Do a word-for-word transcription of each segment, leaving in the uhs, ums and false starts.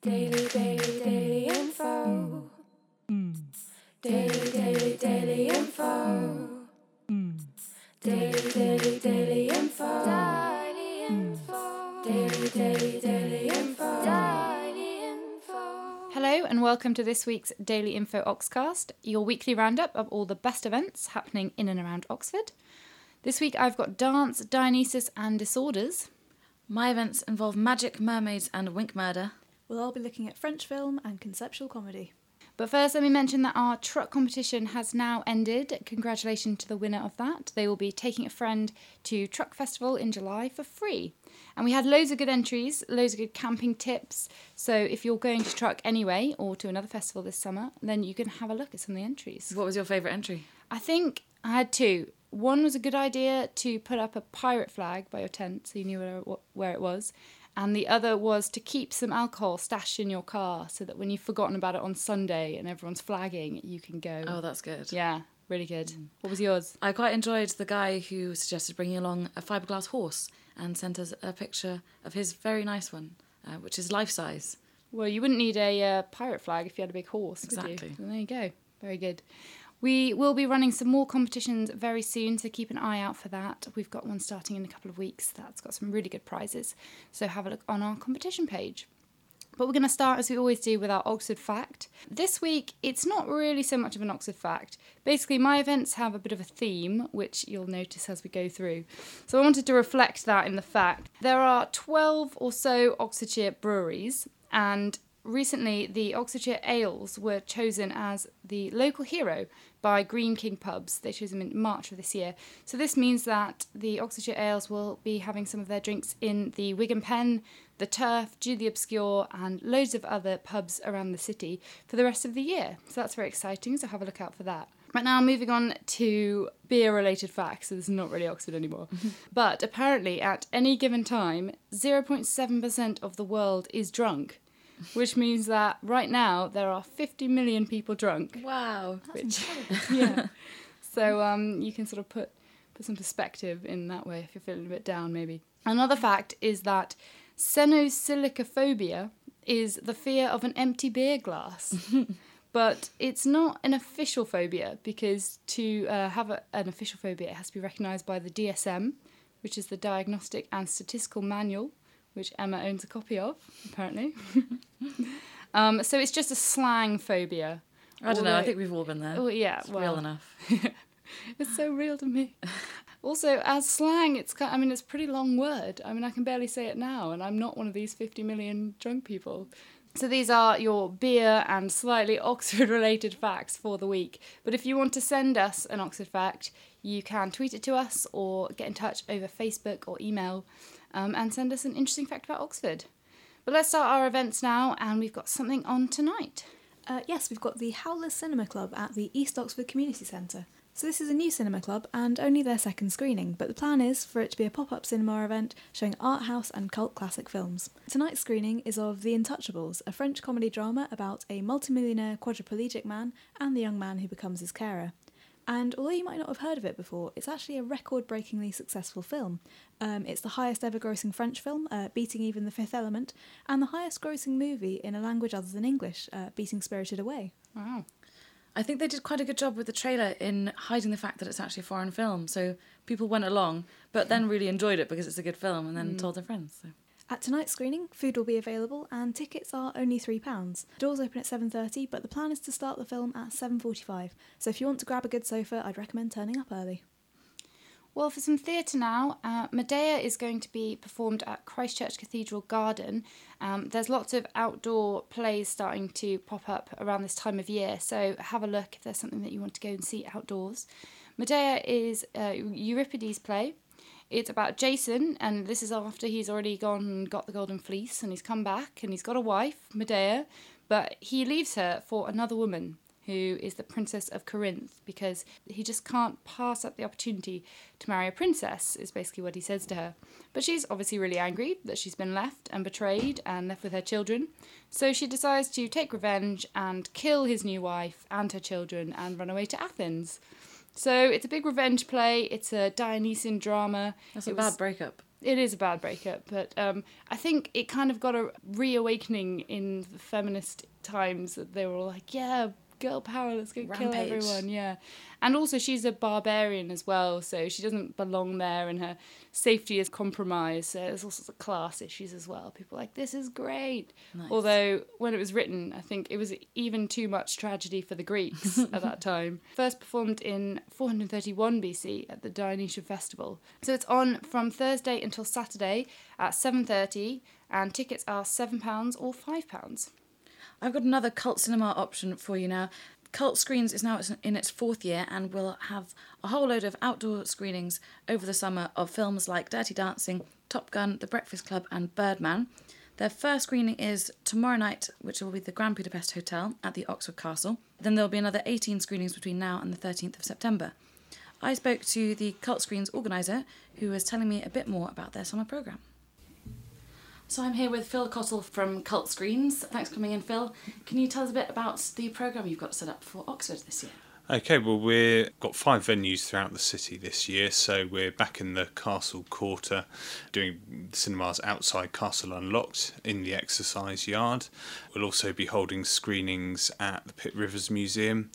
Daily, daily, daily info. Daily, daily, daily info. Daily, daily, daily info. Daily info. Daily, daily, daily info. Daily info. Hello and welcome to this week's Daily Info Oxcast, your weekly roundup of all the best events happening in and around Oxford. This week I've got dance, Dionysus and disorders. My events involve magic, mermaids and wink murder. We'll all be looking at French film and conceptual comedy. But first, let me mention that our truck competition has now ended. Congratulations to the winner of that. They will be taking a friend to Truck Festival in July for free. And we had loads of good entries, loads of good camping tips. So if you're going to Truck anyway, or to another festival this summer, then you can have a look at some of the entries. What was your favourite entry? I think I had two. One was a good idea to put up a pirate flag by your tent so you knew where, where it was. And the other was to keep some alcohol stashed in your car so that when you've forgotten about it on Sunday and everyone's flagging, you can go. Oh, that's good. Yeah, really good. Mm. What was yours? I quite enjoyed the guy who suggested bringing along a fiberglass horse and sent us a picture of his very nice one, uh, which is life-size. Well, you wouldn't need a uh, pirate flag if you had a big horse, exactly. would you? Well, there you go. Very good. We will be running some more competitions very soon, so keep an eye out for that. We've got one starting in a couple of weeks that's got some really good prizes, so have a look on our competition page. But we're going to start, as we always do, with our Oxford Fact. This week, it's not really so much of an Oxford Fact. Basically, my events have a bit of a theme, which you'll notice as we go through. So I wanted to reflect that in the fact. There are twelve or so Oxfordshire breweries, and recently, the Oxfordshire Ales were chosen as the local hero by Green King Pubs. They chose them in March of this year. So this means that the Oxfordshire Ales will be having some of their drinks in the Wigan Pen, the Turf, Jude the Obscure, and loads of other pubs around the city for the rest of the year. So that's very exciting, so have a look out for that. Right now, moving on to beer-related facts, so this is not really Oxford anymore. But apparently, at any given time, zero point seven percent of the world is drunk. Which means that right now there are fifty million people drunk. Wow. Which, yeah. So um, you can sort of put, put some perspective in that way if you're feeling a bit down, maybe. Another fact is that senosilicophobia is the fear of an empty beer glass. But it's not an official phobia because to uh, have a, an official phobia, it has to be recognised by the D S M, which is the Diagnostic and Statistical Manual, which Emma owns a copy of, apparently. um, so it's just a slang phobia. I don't Although, know, I think we've all been there. Oh, yeah. It's well, real enough. It's so real to me. Also, as slang, it's kind, I mean, it's a pretty long word. I mean, I can barely say it now, and I'm not one of these fifty million drunk people. So these are your beer and slightly Oxford-related facts for the week. But if you want to send us an Oxford fact, you can tweet it to us or get in touch over Facebook or email. Um, and send us an interesting fact about Oxford. But let's start our events now, and we've got something on tonight. Uh, yes, we've got the Howlers Cinema Club at the East Oxford Community Centre. So this is a new cinema club and only their second screening, but the plan is for it to be a pop-up cinema event showing art house and cult classic films. Tonight's screening is of The Intouchables, a French comedy drama about a multimillionaire quadriplegic man and the young man who becomes his carer. And although you might not have heard of it before, it's actually a record-breakingly successful film. Um, it's the highest ever grossing French film, uh, beating even The Fifth Element, and the highest grossing movie in a language other than English, uh, beating Spirited Away. Wow. I think they did quite a good job with the trailer in hiding the fact that it's actually a foreign film. So people went along, but then really enjoyed it because it's a good film and then mm. told their friends. So. At tonight's screening, food will be available and tickets are only three pounds. Doors open at seven thirty, but the plan is to start the film at seven forty-five. So if you want to grab a good sofa, I'd recommend turning up early. Well, for some theatre now, uh, Medea is going to be performed at Christchurch Cathedral Garden. Um, there's lots of outdoor plays starting to pop up around this time of year, so have a look if there's something that you want to go and see outdoors. Medea is a Euripides play. It's about Jason, and this is after he's already gone and got the Golden Fleece, and he's come back, and he's got a wife, Medea, but he leaves her for another woman, who is the Princess of Corinth, because he just can't pass up the opportunity to marry a princess, is basically what he says to her. But she's obviously really angry that she's been left and betrayed and left with her children, so she decides to take revenge and kill his new wife and her children and run away to Athens. So it's a big revenge play. It's a Dionysian drama. That's a it bad was, breakup. It is a bad breakup, but um, I think it kind of got a reawakening in the feminist times that they were all like, yeah, girl power, let's go kill Rampage. everyone, yeah. And also she's a barbarian as well, so she doesn't belong there and her safety is compromised, so there's all sorts of class issues as well. People are like, this is great. Nice. Although when it was written, I think it was even too much tragedy for the Greeks at that time. First performed in four hundred thirty-one B C at the Dionysian Festival. So it's on from Thursday until Saturday at seven thirty, and tickets are seven pounds or five pounds. I've got another cult cinema option for you now. Cult Screens is now in its fourth year and will have a whole load of outdoor screenings over the summer of films like Dirty Dancing, Top Gun, The Breakfast Club and Birdman. Their first screening is tomorrow night, which will be the Grand Budapest Hotel at the Oxford Castle. Then there'll be another eighteen screenings between now and the thirteenth of September. I spoke to the Cult Screens organiser, who was telling me a bit more about their summer programme. So I'm here with Phil Cottle from Cult Screens. Thanks for coming in, Phil. Can you tell us a bit about the programme you've got set up for Oxford this year? Okay, well, we've got five venues throughout the city this year, so we're back in the Castle Quarter doing cinemas outside Castle Unlocked in the exercise yard. We'll also be holding screenings at the Pitt Rivers Museum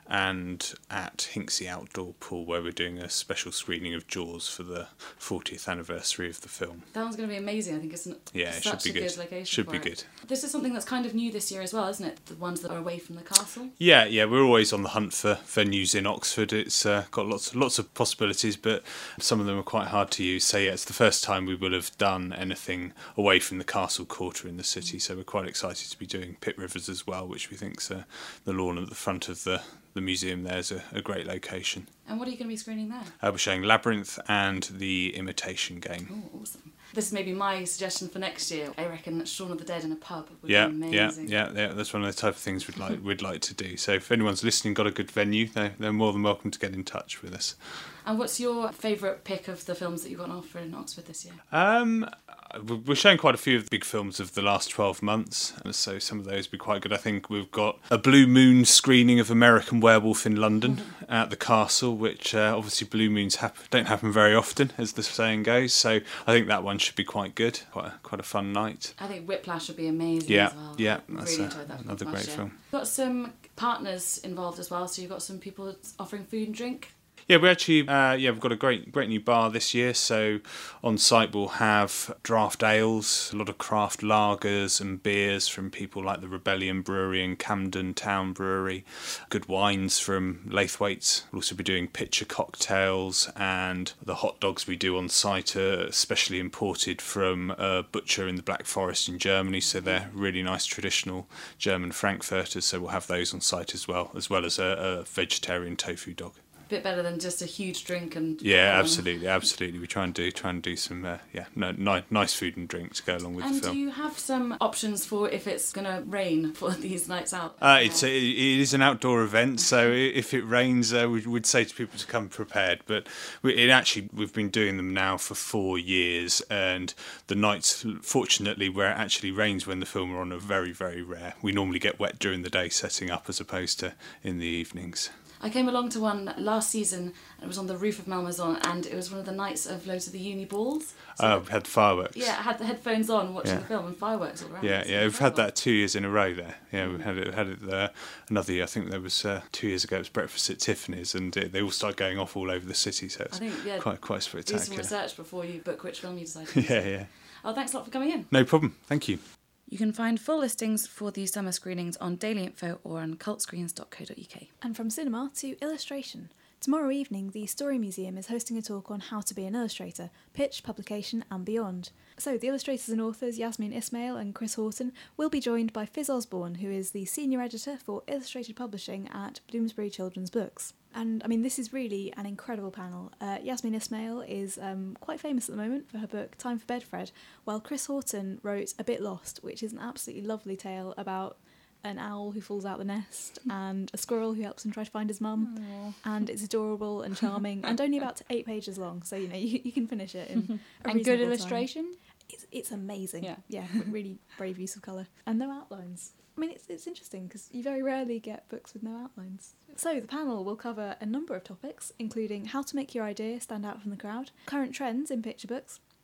and at Hinksey Outdoor Pool, where we're doing a special screening of Jaws for the fortieth anniversary of the film. That one's going to be amazing, I think, isn't it? Yeah, it Such should be a good. good location Should for be it. good. This is something that's kind of new this year as well, isn't it? The ones that are away from the castle. Yeah, yeah, we're always on the hunt for venues in Oxford. It's uh, got lots, lots of possibilities, but some of them are quite hard to use. So yeah, it's the first time we will have done anything away from the Castle Quarter in the city. So we're quite excited to be doing Pitt Rivers as well, which we think's uh, the lawn at the front of the the museum. There's a, a great location. And what are you going to be screening there? Uh, we're showing Labyrinth and The Imitation Game. Oh, awesome. This is maybe my suggestion for next year. I reckon Shaun of the Dead in a pub would Yeah, be yeah, amazing. yeah, yeah. That's one of the type of things we'd like we'd like to do. So if anyone's listening, got a good venue, they're, they're more than welcome to get in touch with us. And what's your favourite pick of the films that you've got on offer in Oxford this year? Um, we're showing quite a few of the big films of the last twelve months, so some of those would be quite good. I think we've got a Blue Moon screening of American Werewolf in London at the Castle, which uh, obviously Blue Moons hap- don't happen very often, as the saying goes, so I think that one should be quite good, quite a, quite a fun night. I think Whiplash would be amazing Yeah, as well. yeah, I that's really a- enjoyed that another last great year. film. You've got some partners involved as well, so you've got some people offering food and drink. Yeah, we actually, uh, yeah, we've got a great, great new bar this year. So on site we'll have draft ales, a lot of craft lagers and beers from people like the Rebellion Brewery and Camden Town Brewery. Good wines from Laithwaites. We'll also be doing pitcher cocktails, and the hot dogs we do on site are specially imported from a butcher in the Black Forest in Germany. So they're really nice traditional German Frankfurters. So we'll have those on site as well, as well as a, a vegetarian tofu dog. Bit better than just a huge drink and Yeah, popcorn. absolutely, absolutely. We try and do try and do some uh, yeah, no, ni- nice food and drink to go along with And the do film. you have some options for if it's going to rain for these nights out? Uh, it's a, it is an outdoor event, so i- if it rains, uh, we would say to people to come prepared. But we, it actually we've been doing them now for four years, and the nights, fortunately, where it actually rains when the film are on, are very very rare. We normally get wet during the day setting up, as opposed to in the evenings. I came along to one last season, and it was on the roof of Malmaison, and it was one of the nights of loads of the uni balls. So, Oh, we had fireworks. yeah, I had the headphones on watching Yeah. the film and fireworks all around. Yeah, It's yeah, we've had incredible. that two years in a row there. Yeah, we've had it, had it there. Another year, I think there was uh, two years ago. It was Breakfast at Tiffany's, and it, they all started going off all over the city. So it's I think, yeah, quite quite do some spectacular. research before you book which film you decide to Yeah, see. yeah. Oh, thanks a lot for coming in. No problem. Thank you. You can find full listings for the summer screenings on Daily Info or on cult screens dot co dot uk. And from cinema to illustration. Tomorrow evening, the Story Museum is hosting a talk on how to be an illustrator, pitch, publication and beyond. So the illustrators and authors Yasmin Ismail and Chris Horton will be joined by Fiz Osborne, who is the senior editor for illustrated publishing at Bloomsbury Children's Books. And I mean, this is really an incredible panel. Uh, Yasmin Ismail is um, quite famous at the moment for her book Time for Bed, Fred, while Chris Horton wrote A Bit Lost, which is an absolutely lovely tale about an owl who falls out the nest and a squirrel who helps him try to find his mum. And it's adorable and charming and only about eight pages long, so you know you, you can finish it in a And good reasonable time. illustration. It's, it's amazing. Yeah. yeah, really brave use of colour and no outlines. I mean, it's it's interesting because you very rarely get books with no outlines. So the panel will cover a number of topics, including how to make your idea stand out from the crowd, current trends in picture books,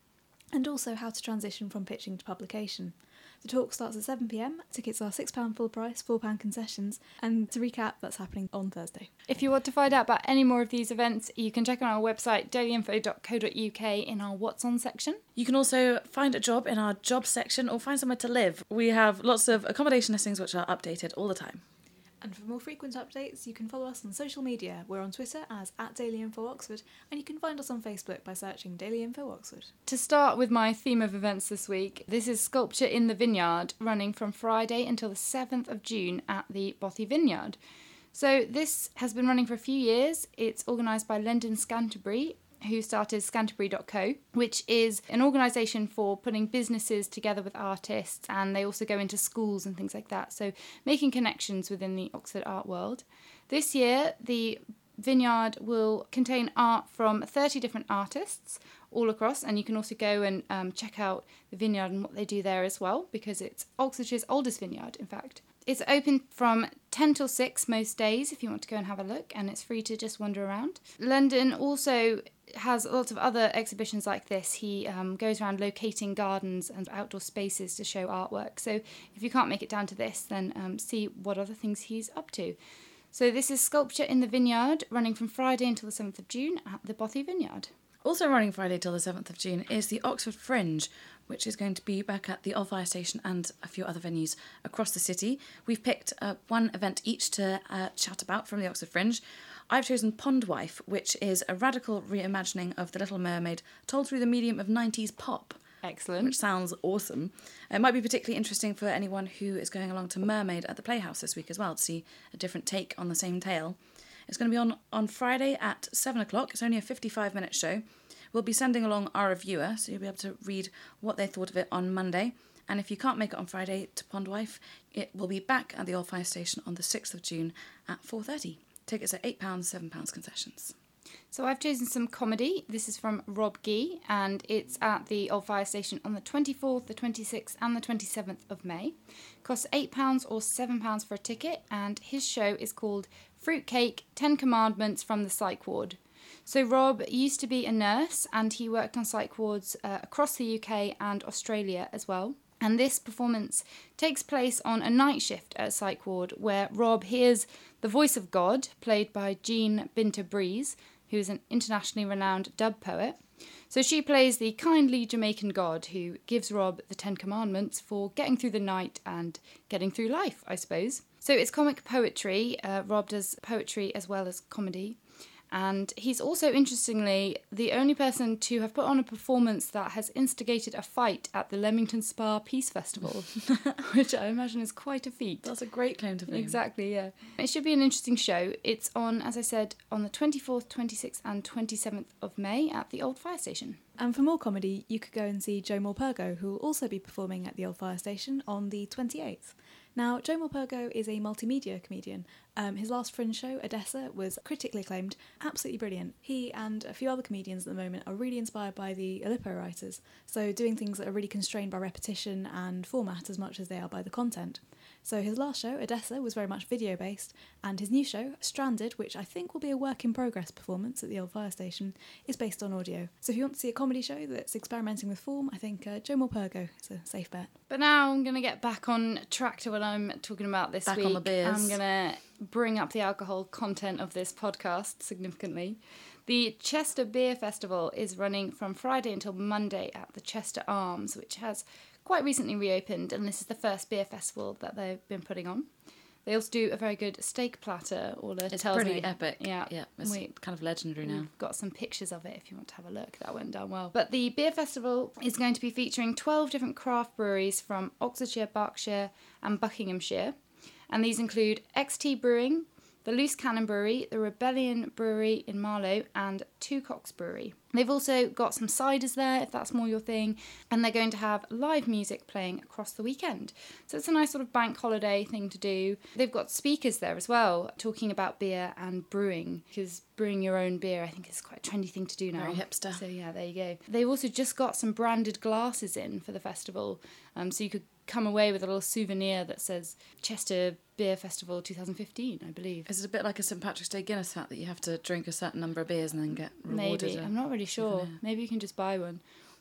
and also how to transition from pitching to publication. The talk starts at seven p m, tickets are six pounds full price, four pounds concessions, and to recap, that's happening on Thursday. If you want to find out about any more of these events, you can check on our website daily info dot co dot u k in our What's On section. You can also find a job in our job section or find somewhere to live. We have lots of accommodation listings which are updated all the time. And for more frequent updates, you can follow us on social media. We're on Twitter as at Daily Info Oxford, and you can find us on Facebook by searching Daily Info Oxford. To start with my theme of events this week, this is Sculpture in the Vineyard, running from Friday until the seventh of June at the Bothy Vineyard. So this has been running for a few years. It's organised by Lendon Scanterbury, who started Scanterbury dot co, which is an organisation for putting businesses together with artists, and they also go into schools and things like that, so making connections within the Oxford art world. This year, the vineyard will contain art from thirty different artists all across, and you can also go and um, check out the vineyard and what they do there as well, because it's Oxfordshire's oldest vineyard, in fact. It's open from ten till six most days if you want to go and have a look, and it's free to just wander around. London also has lots of other exhibitions like this. He um, goes around locating gardens and outdoor spaces to show artwork. So if you can't make it down to this, then um, see what other things he's up to. So this is Sculpture in the Vineyard, running from Friday until the seventh of June at the Bothy Vineyard. Also running Friday till the seventh of June is the Oxford Fringe, which is going to be back at the Old Fire Station and a few other venues across the city. We've picked uh, one event each to uh, chat about from the Oxford Fringe. I've chosen Pondwife, which is a radical reimagining of The Little Mermaid told through the medium of nineties pop. Excellent. Which sounds awesome. It might be particularly interesting for anyone who is going along to Mermaid at the Playhouse this week as well, to see a different take on the same tale. It's going to be on, on Friday at seven o'clock. It's only a fifty-five minute show. We'll be sending along our reviewer, so you'll be able to read what they thought of it on Monday. And if you can't make it on Friday to Pondwife, it will be back at the Old Fire Station on the sixth of June at four thirty. Tickets are eight pounds, seven pounds concessions. So I've chosen some comedy. This is from Rob Gee, and it's at the Old Fire Station on the twenty-fourth, the twenty-sixth and the twenty-seventh of May. Costs eight pounds or seven pounds for a ticket, and his show is called Fruitcake, Ten Commandments from the Psych Ward. So Rob used to be a nurse, and he worked on psych wards uh, across the U K and Australia as well. And this performance takes place on a night shift at a psych ward where Rob hears the voice of God, played by Jean Binter Breeze, who is an internationally renowned dub poet. So she plays the kindly Jamaican God who gives Rob the Ten Commandments for getting through the night and getting through life, I suppose. So it's comic poetry. Uh, Rob does poetry as well as comedy. And he's also, interestingly, the only person to have put on a performance that has instigated a fight at the Leamington Spa Peace Festival, which I imagine is quite a feat. That's a great claim to fame. Exactly, yeah. It should be an interesting show. It's on, as I said, on the twenty-fourth, twenty-sixth and twenty-seventh of May at the Old Fire Station. And for more comedy, you could go and see Joe Morpurgo, who will also be performing at the Old Fire Station on the twenty-eighth. Now, Joe Morpurgo is a multimedia comedian. Um, his last Fringe show, Odessa, was critically acclaimed, absolutely brilliant. He and a few other comedians at the moment are really inspired by the Aleppo writers, so doing things that are really constrained by repetition and format as much as they are by the content. So his last show, Odessa, was very much video-based, and his new show, Stranded, which I think will be a work-in-progress performance at the Old Fire Station, is based on audio. So if you want to see a comedy show that's experimenting with form, I think uh, Joe Morpurgo is a safe bet. But now I'm going to get back on track to what I'm talking about this Back week. on the beers. I'm going to bring up the alcohol content of this podcast significantly. The Chester Beer Festival is running from Friday until Monday at the Chester Arms, which has quite recently reopened, and this is the first beer festival that they've been putting on. They also do a very good steak platter. Orla It's tells pretty me. epic. Yeah, yeah it's we, kind of legendary now. We've got some pictures of it if you want to have a look. That went down well. But the beer festival is going to be featuring twelve different craft breweries from Oxfordshire, Berkshire and Buckinghamshire. And these include X T Brewing, the Loose Cannon Brewery, the Rebellion Brewery in Marlow and Two Cocks Brewery. They've also got some ciders there, if that's more your thing, and they're going to have live music playing across the weekend. So it's a nice sort of bank holiday thing to do. They've got speakers there as well, talking about beer and brewing, because brewing your own beer, I think, is quite a trendy thing to do now. Very hipster. So yeah, there you go. They've also just got some branded glasses in for the festival, um, so you could come away with a little souvenir that says Chester Beer Festival twenty fifteen, I believe. Is it a bit like a Saint Patrick's Day Guinness hat that you have to drink a certain number of beers and then get rewarded? Maybe. a I'm not really sure. souvenir? Maybe you can just buy one.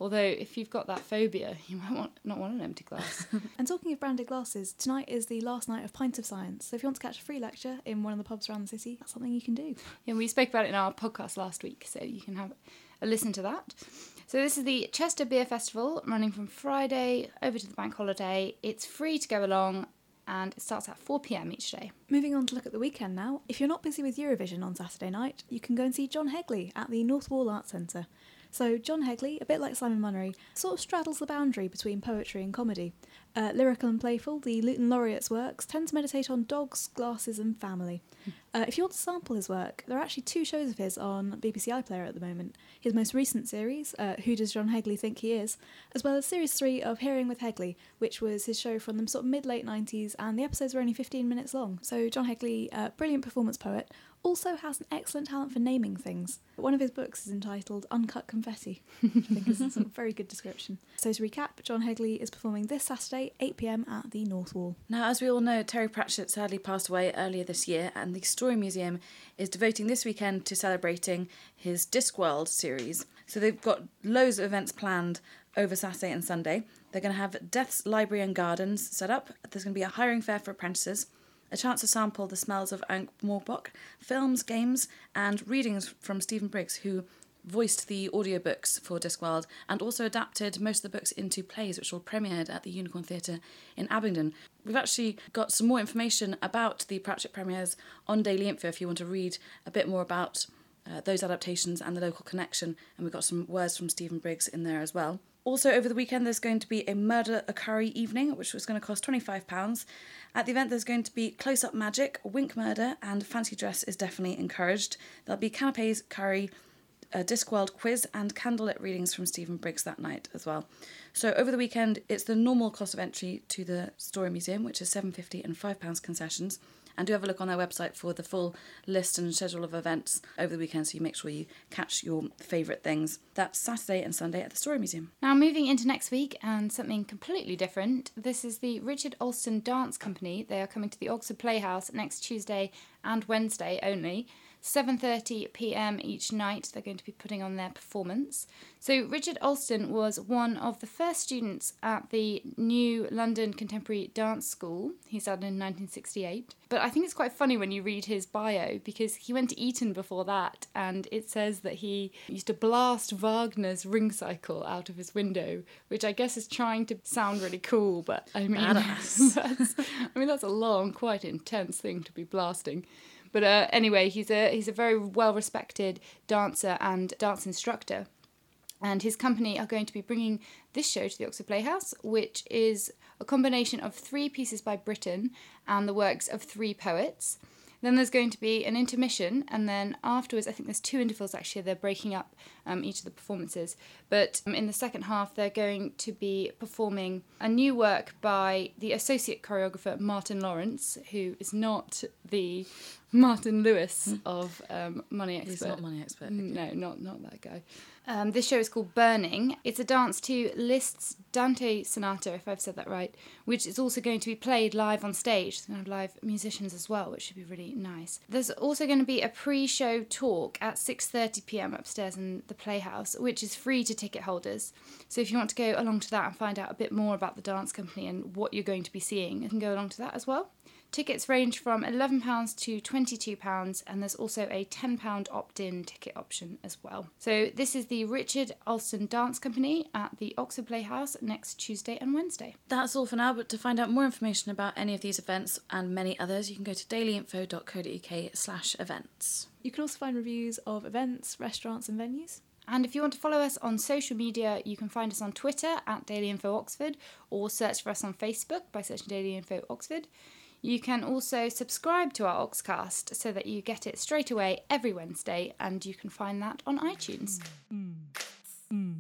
Although if you've got that phobia, you might want, not want an empty glass. And talking of branded glasses, tonight is the last night of Pint of Science. So if you want to catch a free lecture in one of the pubs around the city, that's something you can do. Yeah, we spoke about it in our podcast last week, so you can have a listen to that. So this is the Chester Beer Festival, running from Friday over to the bank holiday. It's free to go along, and it starts at four p.m. each day. Moving on to look at the weekend now. If you're not busy with Eurovision on Saturday night, you can go and see John Hegley at the North Wall Arts Centre. So John Hegley, a bit like Simon Munnery, sort of straddles the boundary between poetry and comedy. Uh, lyrical and playful, the Luton Laureate's works tend to meditate on dogs, glasses and family. Uh, if you want to sample his work, there are actually two shows of his on B B C iPlayer at the moment. His most recent series, uh, Who Does John Hegley Think He Is?, as well as series three of Hearing with Hegley, which was his show from the sort of mid-late nineties, and the episodes were only fifteen minutes long. So John Hegley, uh, brilliant performance poet, also has an excellent talent for naming things. One of his books is entitled Uncut Confetti, which I think is a very good description. So to recap, John Hegley is performing this Saturday, eight p.m. at the North Wall. Now, as we all know, Terry Pratchett sadly passed away earlier this year, and the Story Museum is devoting this weekend to celebrating his Discworld series. So they've got loads of events planned over Saturday and Sunday. They're going to have Death's Library and Gardens set up. There's going to be a hiring fair for apprentices, a chance to sample the smells of Ankh-Morpork, films, games, and readings from Stephen Briggs, who voiced the audiobooks for Discworld and also adapted most of the books into plays, which all premiered at the Unicorn Theatre in Abingdon. We've actually got some more information about the Pratchett premieres on Daily Info if you want to read a bit more about uh, those adaptations and the local connection, and we've got some words from Stephen Briggs in there as well. Also, over the weekend, there's going to be a Murder a Curry evening, which was going to cost twenty-five pounds. At the event, there's going to be close-up magic, wink murder, and fancy dress is definitely encouraged. There'll be canapes, curry, a Discworld quiz, and candlelit readings from Stephen Briggs that night as well. So over the weekend, it's the normal cost of entry to the Story Museum, which is seven pounds fifty and five pounds concessions. And do have a look on their website for the full list and schedule of events over the weekend, so you make sure you catch your favourite things. That's Saturday and Sunday at the Story Museum. Now, moving into next week and something completely different, this is the Richard Alston Dance Company. They are coming to the Oxford Playhouse next Tuesday and Wednesday only. seven thirty p.m. each night they're going to be putting on their performance. So Richard Alston was one of the first students at the new London Contemporary Dance School. He started in nineteen sixty-eight. But I think it's quite funny when you read his bio, because he went to Eton before that, and it says that he used to blast Wagner's Ring Cycle out of his window, which I guess is trying to sound really cool, but I mean, that's, I mean that's a long, quite intense thing to be blasting. But uh, anyway, he's a he's a very well-respected dancer and dance instructor. And his company are going to be bringing this show to the Oxford Playhouse, which is a combination of three pieces by Britten and the works of three poets. Then there's going to be an intermission, and then afterwards, I think there's two intervals actually, they're breaking up um, each of the performances. But um, in the second half, they're going to be performing a new work by the associate choreographer Martin Lawrence, who is not the Martin Lewis of um, Money Expert. He's not Money Expert. Okay. No, not, not that guy. Um, this show is called Burning. It's a dance to Liszt's Dante Sonata, if I've said that right, which is also going to be played live on stage. It's going to have live musicians as well, which should be really nice. There's also going to be a pre-show talk at six thirty p.m. upstairs in the Playhouse, which is free to ticket holders. So if you want to go along to that and find out a bit more about the dance company and what you're going to be seeing, you can go along to that as well. Tickets range from eleven pounds to twenty-two pounds, and there's also a ten pounds opt-in ticket option as well. So this is the Richard Alston Dance Company at the Oxford Playhouse next Tuesday and Wednesday. That's all for now, but to find out more information about any of these events and many others, you can go to dailyinfo.co.uk slash events. You can also find reviews of events, restaurants and venues. And if you want to follow us on social media, you can find us on Twitter at Daily Info Oxford, or search for us on Facebook by searching Daily Info Oxford. You can also subscribe to our Oxcast so that you get it straight away every Wednesday, and you can find that on iTunes. Mm. Mm.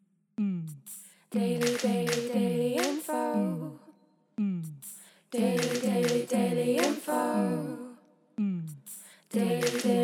Mm. Daily, daily, daily info. Daily, daily, daily info. Daily, daily.